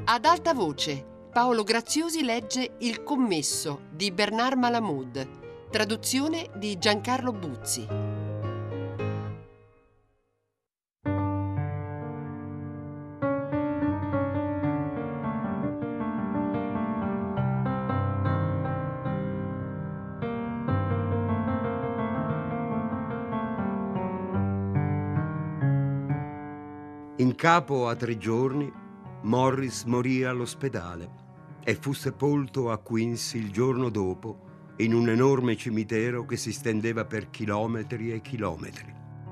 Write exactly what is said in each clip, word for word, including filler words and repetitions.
Ad alta voce, Paolo Graziosi legge Il commesso di Bernard Malamud, traduzione di Giancarlo Buzzi. In capo a tre giorni, Morris morì all'ospedale e fu sepolto a Queens il giorno dopo in un enorme cimitero che si stendeva per chilometri e chilometri.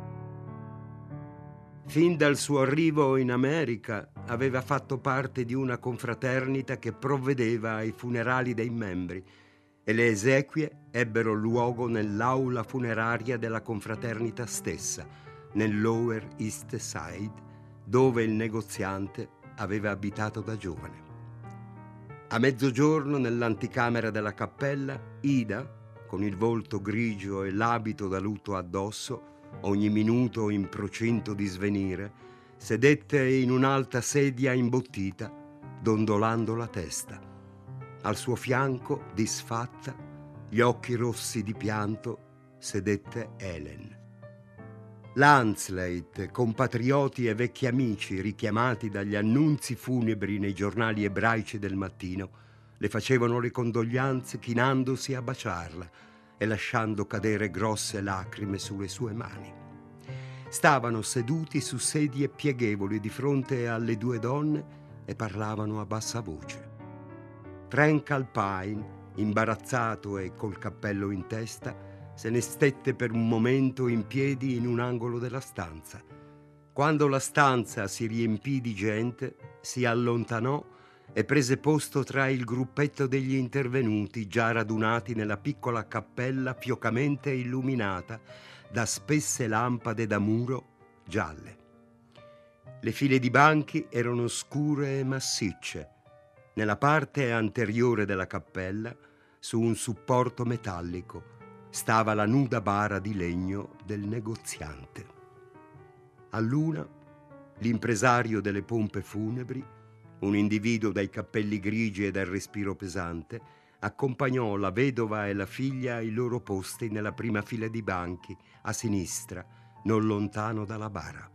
Fin dal suo arrivo in America aveva fatto parte di una confraternita che provvedeva ai funerali dei membri e le esequie ebbero luogo nell'aula funeraria della confraternita stessa, nel Lower East Side, dove il negoziante aveva abitato da giovane. A mezzogiorno, nell'anticamera della cappella, Ida, con il volto grigio e l'abito da lutto addosso, ogni minuto in procinto di svenire, sedette in un'alta sedia imbottita, dondolando la testa. Al suo fianco, disfatta, gli occhi rossi di pianto, sedette Helen. Lanslate, compatrioti e vecchi amici richiamati dagli annunzi funebri nei giornali ebraici del mattino, le facevano le condoglianze chinandosi a baciarla e lasciando cadere grosse lacrime sulle sue mani. Stavano seduti su sedie pieghevoli di fronte alle due donne e parlavano a bassa voce. Frank Alpine, imbarazzato e col cappello in testa, se ne stette per un momento in piedi in un angolo della stanza. Quando la stanza si riempì di gente, si allontanò e prese posto tra il gruppetto degli intervenuti già radunati nella piccola cappella fiocamente illuminata da spesse lampade da muro gialle. Le file di banchi erano scure e massicce. Nella parte anteriore della cappella, su un supporto metallico, stava la nuda bara di legno del negoziante. A luna, l'impresario delle pompe funebri, un individuo dai capelli grigi e dal respiro pesante, accompagnò la vedova e la figlia ai loro posti nella prima fila di banchi, a sinistra, non lontano dalla bara.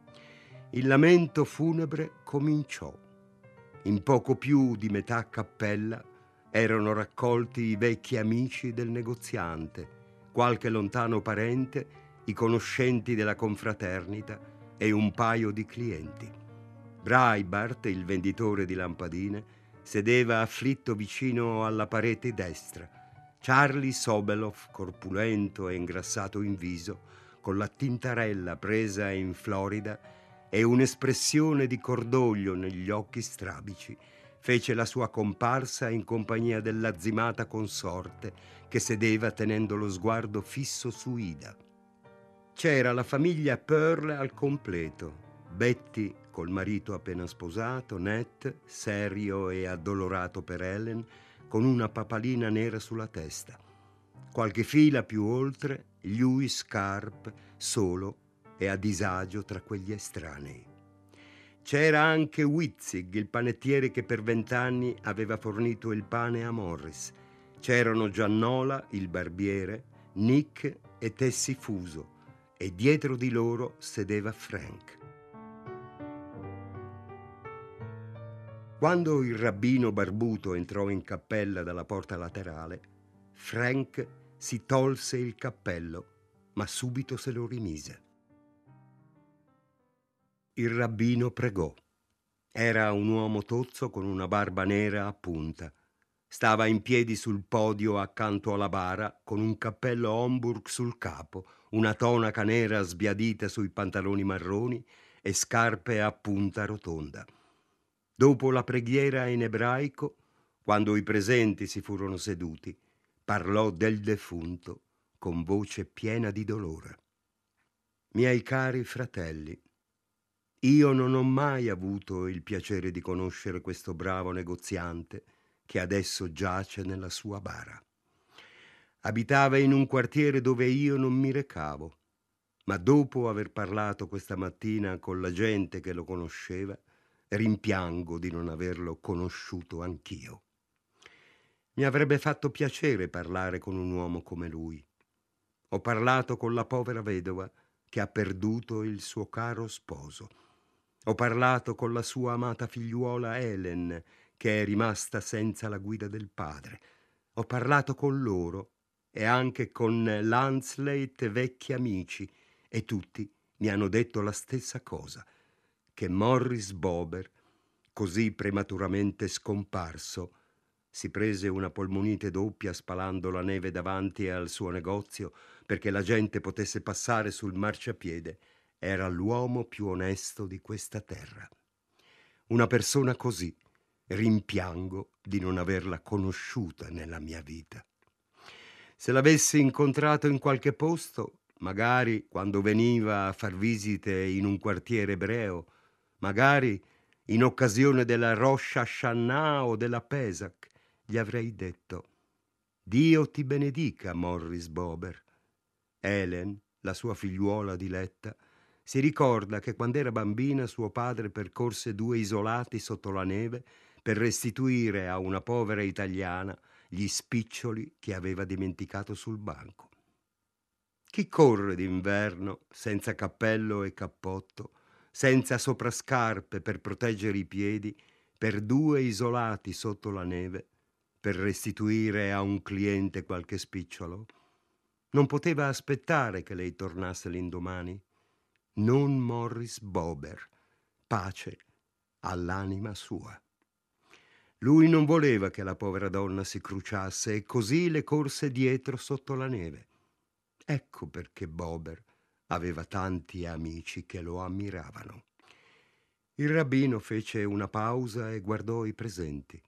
Il lamento funebre cominciò. In poco più di metà cappella erano raccolti i vecchi amici del negoziante, qualche lontano parente, i conoscenti della confraternita e un paio di clienti. Breitbart, il venditore di lampadine, sedeva afflitto vicino alla parete destra. Charlie Sobeloff, corpulento e ingrassato in viso, con la tintarella presa in Florida e un'espressione di cordoglio negli occhi strabici, fece la sua comparsa in compagnia dell'azzimata consorte che sedeva tenendo lo sguardo fisso su Ida. C'era la famiglia Pearl al completo. Betty col marito appena sposato, Nat, serio e addolorato per Helen, con una papalina nera sulla testa. Qualche fila più oltre, Lewis Carp, solo e a disagio tra quegli estranei. C'era anche Witzig, il panettiere che per vent'anni aveva fornito il pane a Morris. C'erano Giannola, il barbiere, Nick e Tessie Fuso, e dietro di loro sedeva Frank. Quando il rabbino barbuto entrò in cappella dalla porta laterale, Frank si tolse il cappello, ma subito se lo rimise. Il rabbino pregò. Era un uomo tozzo con una barba nera a punta. Stava in piedi sul podio accanto alla bara con un cappello Homburg sul capo, una tonaca nera sbiadita sui pantaloni marroni e scarpe a punta rotonda. Dopo la preghiera in ebraico, quando i presenti si furono seduti, parlò del defunto con voce piena di dolore. Miei cari fratelli, io non ho mai avuto il piacere di conoscere questo bravo negoziante che adesso giace nella sua bara. Abitava in un quartiere dove io non mi recavo, ma dopo aver parlato questa mattina con la gente che lo conosceva, rimpiango di non averlo conosciuto anch'io. Mi avrebbe fatto piacere parlare con un uomo come lui. Ho parlato con la povera vedova che ha perduto il suo caro sposo. Ho parlato con la sua amata figliuola Helen, che è rimasta senza la guida del padre. Ho parlato con loro e anche con Lanslate, vecchi amici, e tutti mi hanno detto la stessa cosa, che Morris Bober, così prematuramente scomparso, si prese una polmonite doppia spalando la neve davanti al suo negozio perché la gente potesse passare sul marciapiede. Era l'uomo più onesto di questa terra. Una persona così rimpiango di non averla conosciuta nella mia vita. Se l'avessi incontrato in qualche posto, magari quando veniva a far visite in un quartiere ebreo, magari in occasione della Rosh Hashanah o della Pesach, gli avrei detto: Dio ti benedica, Morris Bober. Helen, la sua figliuola diletta, si ricorda che quando era bambina suo padre percorse due isolati sotto la neve per restituire a una povera italiana gli spiccioli che aveva dimenticato sul banco. Chi corre d'inverno senza cappello e cappotto, senza soprascarpe per proteggere i piedi, per due isolati sotto la neve, per restituire a un cliente qualche spicciolo? Non poteva aspettare che lei tornasse l'indomani? Non Morris Bober, pace all'anima sua. Lui non voleva che la povera donna si cruciasse e così le corse dietro sotto la neve. Ecco perché Bober aveva tanti amici che lo ammiravano. Il rabbino fece una pausa e guardò i presenti.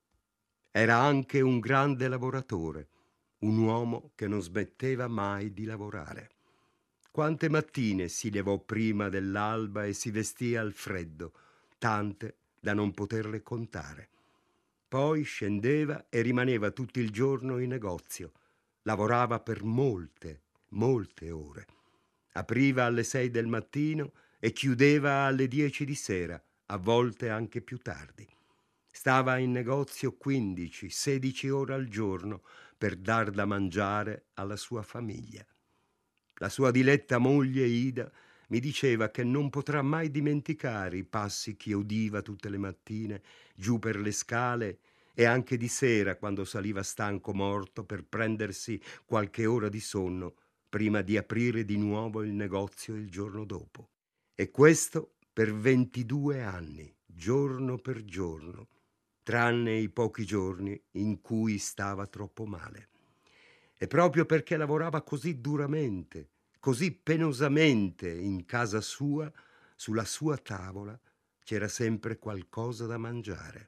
Era anche un grande lavoratore, un uomo che non smetteva mai di lavorare. Quante mattine si levò prima dell'alba e si vestì al freddo, tante da non poterle contare. Poi scendeva e rimaneva tutto il giorno in negozio. Lavorava per molte, molte ore. Apriva alle sei del mattino e chiudeva alle dieci di sera, a volte anche più tardi. Stava in negozio quindici, sedici ore al giorno per dar da mangiare alla sua famiglia. La sua diletta moglie Ida mi diceva che non potrà mai dimenticare i passi che udiva tutte le mattine giù per le scale e anche di sera quando saliva stanco morto per prendersi qualche ora di sonno prima di aprire di nuovo il negozio il giorno dopo. E questo per ventidue anni, giorno per giorno, tranne i pochi giorni in cui stava troppo male. E proprio perché lavorava così duramente, così penosamente in casa sua, sulla sua tavola c'era sempre qualcosa da mangiare.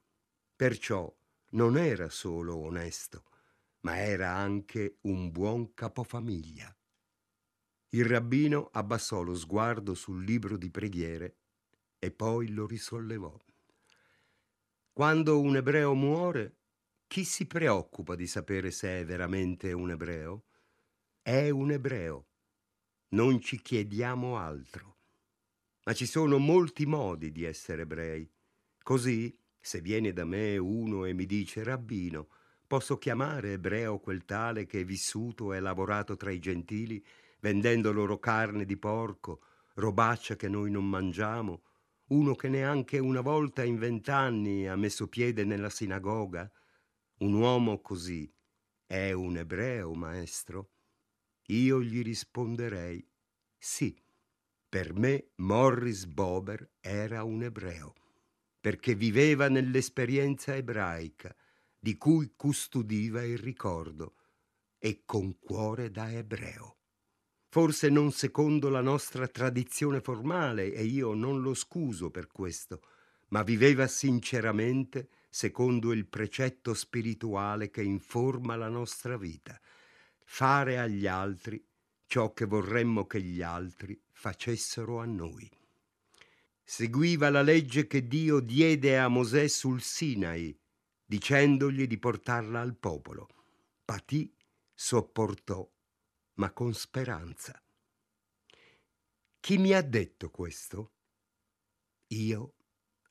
Perciò non era solo onesto, ma era anche un buon capofamiglia. Il rabbino abbassò lo sguardo sul libro di preghiere e poi lo risollevò. Quando un ebreo muore, chi si preoccupa di sapere se è veramente un ebreo? È un ebreo. Non ci chiediamo altro. Ma ci sono molti modi di essere ebrei. Così, se viene da me uno e mi dice: Rabbino, posso chiamare ebreo quel tale che è vissuto e lavorato tra i gentili, vendendo loro carne di porco, robaccia che noi non mangiamo, uno che neanche una volta in vent'anni ha messo piede nella sinagoga? Un uomo così è un ebreo, maestro? Io gli risponderei: sì. Per me Morris Bober era un ebreo, perché viveva nell'esperienza ebraica, di cui custodiva il ricordo, e con cuore da ebreo. Forse non secondo la nostra tradizione formale, e io non lo scuso per questo, ma viveva sinceramente secondo il precetto spirituale che informa la nostra vita: fare agli altri ciò che vorremmo che gli altri facessero a noi. Seguiva la legge che Dio diede a Mosè sul Sinai, dicendogli di portarla al popolo. Patì, sopportò, ma con speranza. Chi mi ha detto questo? Io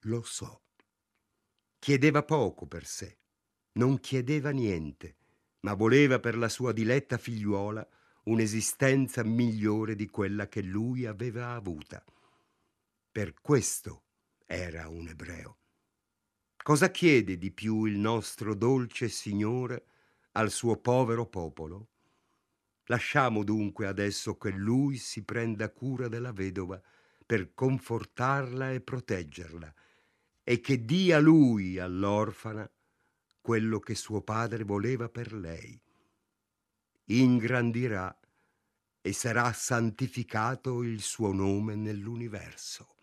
lo so. Chiedeva poco per sé, non chiedeva niente, ma voleva per la sua diletta figliuola un'esistenza migliore di quella che lui aveva avuta. Per questo era un ebreo. Cosa chiede di più il nostro dolce Signore al suo povero popolo? Lasciamo dunque adesso che lui si prenda cura della vedova per confortarla e proteggerla, e che dia lui all'orfana quello che suo padre voleva per lei. Ingrandirà e sarà santificato il suo nome nell'universo.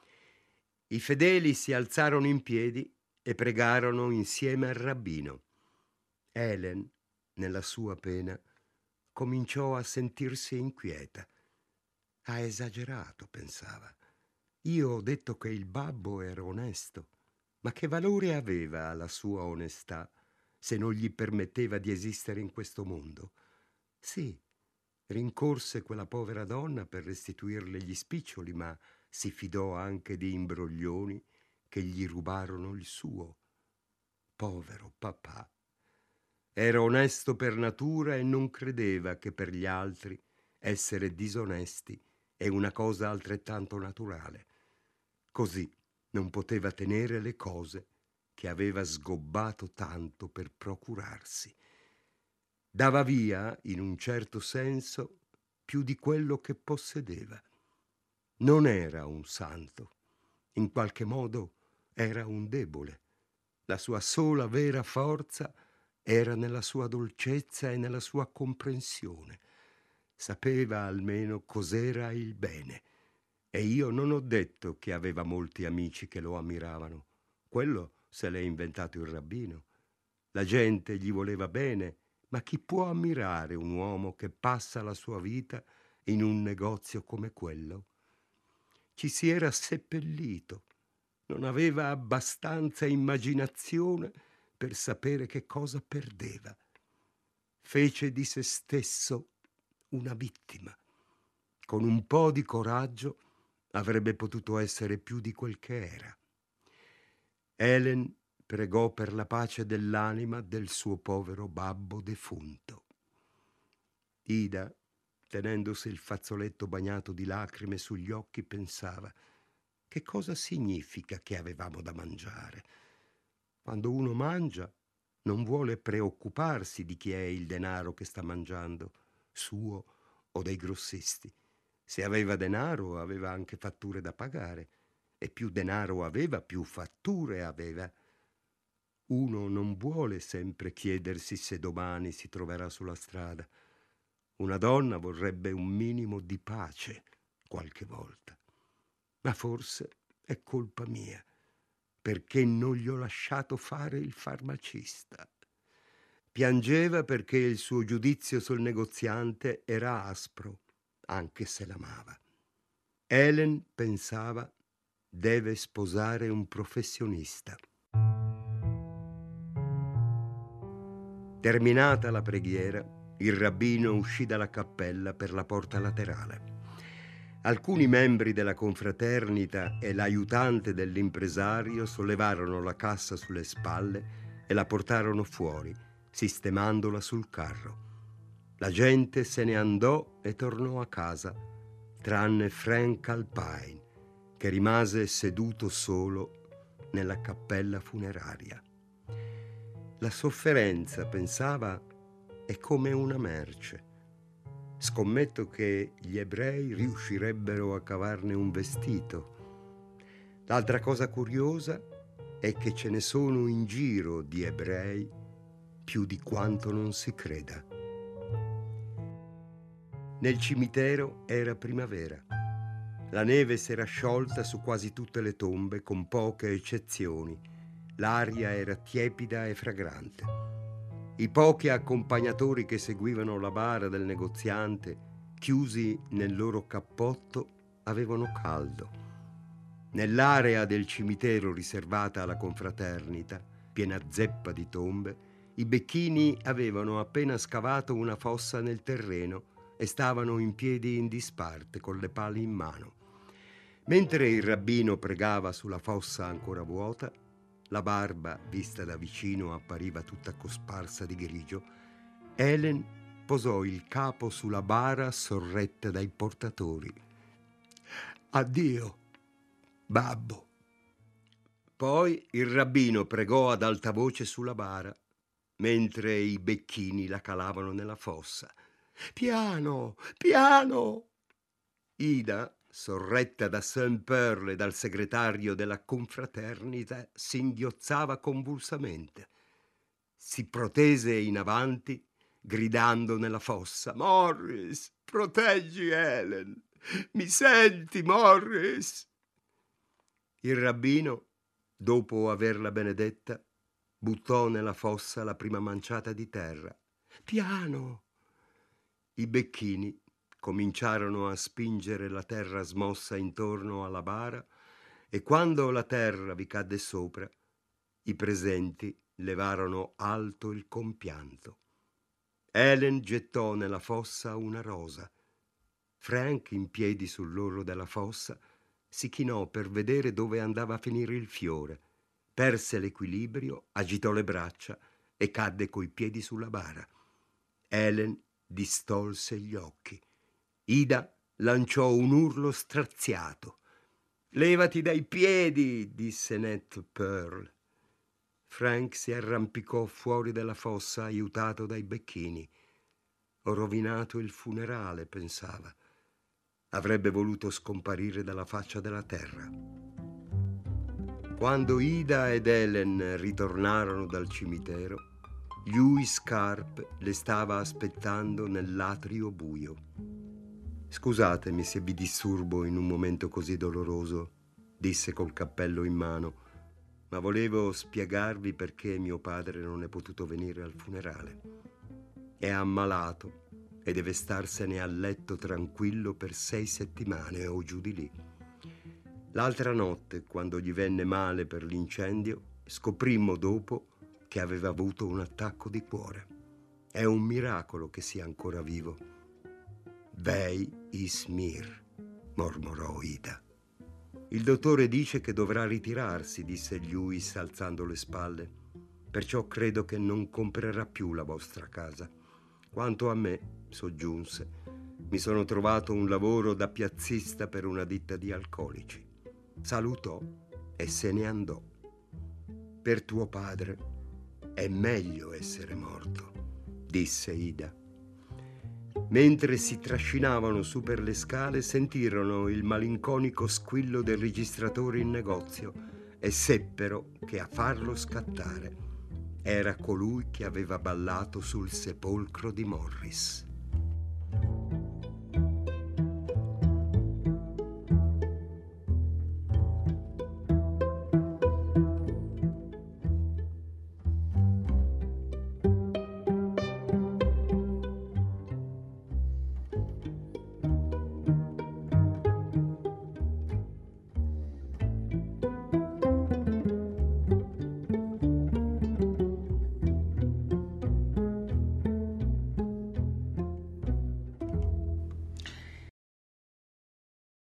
I fedeli si alzarono in piedi e pregarono insieme al rabbino. Helen, nella sua pena, cominciò a sentirsi inquieta. Ha esagerato, pensava. Io ho detto che il babbo era onesto, ma che valore aveva la sua onestà se non gli permetteva di esistere in questo mondo? Sì, rincorse quella povera donna per restituirle gli spiccioli, ma si fidò anche di imbroglioni che gli rubarono il suo. Povero papà. Era onesto per natura e non credeva che per gli altri essere disonesti è una cosa altrettanto naturale. Così non poteva tenere le cose che aveva sgobbato tanto per procurarsi. Dava via, in un certo senso, più di quello che possedeva. Non era un santo. In qualche modo era un debole. La sua sola vera forza era nella sua dolcezza e nella sua comprensione. Sapeva almeno cos'era il bene. E io non ho detto che aveva molti amici che lo ammiravano. Quello se l'è inventato il rabbino. La gente gli voleva bene, ma chi può ammirare un uomo che passa la sua vita in un negozio come quello? Ci si era seppellito. Non aveva abbastanza immaginazione per sapere che cosa perdeva. Fece di se stesso una vittima. Con un po' di coraggio avrebbe potuto essere più di quel che era. Helen pregò per la pace dell'anima del suo povero babbo defunto. Ida, tenendosi il fazzoletto bagnato di lacrime sugli occhi, pensava: che cosa significa che avevamo da mangiare? Quando uno mangia, non vuole preoccuparsi di chi è il denaro che sta mangiando, suo o dei grossisti. Se aveva denaro, aveva anche fatture da pagare, e più denaro aveva, più fatture aveva. Uno non vuole sempre chiedersi se domani si troverà sulla strada. Una donna vorrebbe un minimo di pace qualche volta. Ma forse è colpa mia, perché non gli ho lasciato fare il farmacista. Piangeva perché il suo giudizio sul negoziante era aspro, anche se l'amava. Helen pensava: deve sposare un professionista. Terminata la preghiera, il rabbino uscì dalla cappella per la porta laterale. Alcuni membri della confraternita e l'aiutante dell'impresario sollevarono la cassa sulle spalle e la portarono fuori, sistemandola sul carro. La gente se ne andò e tornò a casa, tranne Frank Alpine, che rimase seduto solo nella cappella funeraria. La sofferenza, pensava, è come una merce. Scommetto che gli ebrei riuscirebbero a cavarne un vestito. L'altra cosa curiosa è che ce ne sono in giro di ebrei più di quanto non si creda. Nel cimitero era primavera. La neve s'era sciolta su quasi tutte le tombe, con poche eccezioni. L'aria era tiepida e fragrante. I pochi accompagnatori che seguivano la bara del negoziante, chiusi nel loro cappotto, avevano caldo. Nell'area del cimitero riservata alla confraternita, piena zeppa di tombe, i becchini avevano appena scavato una fossa nel terreno e stavano in piedi in disparte con le pale in mano. Mentre il rabbino pregava sulla fossa ancora vuota, la barba, vista da vicino, appariva tutta cosparsa di grigio. Helen posò il capo sulla bara sorretta dai portatori. Addio, babbo. Poi il rabbino pregò ad alta voce sulla bara, mentre i becchini la calavano nella fossa. Piano, piano! Ida, sorretta da Saint Pearl e dal segretario della confraternita, singhiozzava convulsamente. Si protese in avanti, gridando nella fossa: Morris, proteggi Helen! Mi senti, Morris? Il rabbino, dopo averla benedetta, buttò nella fossa la prima manciata di terra. Piano! I becchini cominciarono a spingere la terra smossa intorno alla bara e quando la terra vi cadde sopra, i presenti levarono alto il compianto. Helen gettò nella fossa una rosa. Frank, in piedi sull'orlo della fossa, si chinò per vedere dove andava a finire il fiore, perse l'equilibrio, agitò le braccia e cadde coi piedi sulla bara. Helen distolse gli occhi. Ida lanciò un urlo straziato. Levati dai piedi, disse Ned Pearl. Frank si arrampicò fuori dalla fossa aiutato dai becchini. Ho rovinato il funerale, pensava. Avrebbe voluto scomparire dalla faccia della terra. Quando Ida ed Helen ritornarono dal cimitero, Lewis Carp le stava aspettando nell'atrio buio. Scusatemi se vi disturbo in un momento così doloroso, disse col cappello in mano, ma volevo spiegarvi perché mio padre non è potuto venire al funerale. È ammalato e deve starsene a letto tranquillo per sei settimane o giù di lì. L'altra notte, quando gli venne male per l'incendio, scoprimmo dopo che aveva avuto un attacco di cuore. È un miracolo che sia ancora vivo. Vei Ismir, mormorò Ida. Il dottore dice che dovrà ritirarsi, disse Lewis alzando le spalle. Perciò credo che non comprerà più la vostra casa. Quanto a me, soggiunse, mi sono trovato un lavoro da piazzista per una ditta di alcolici. Salutò e se ne andò. Per tuo padre è meglio essere morto, disse Ida. Mentre si trascinavano su per le scale, sentirono il malinconico squillo del registratore in negozio e seppero che a farlo scattare era colui che aveva ballato sul sepolcro di Morris.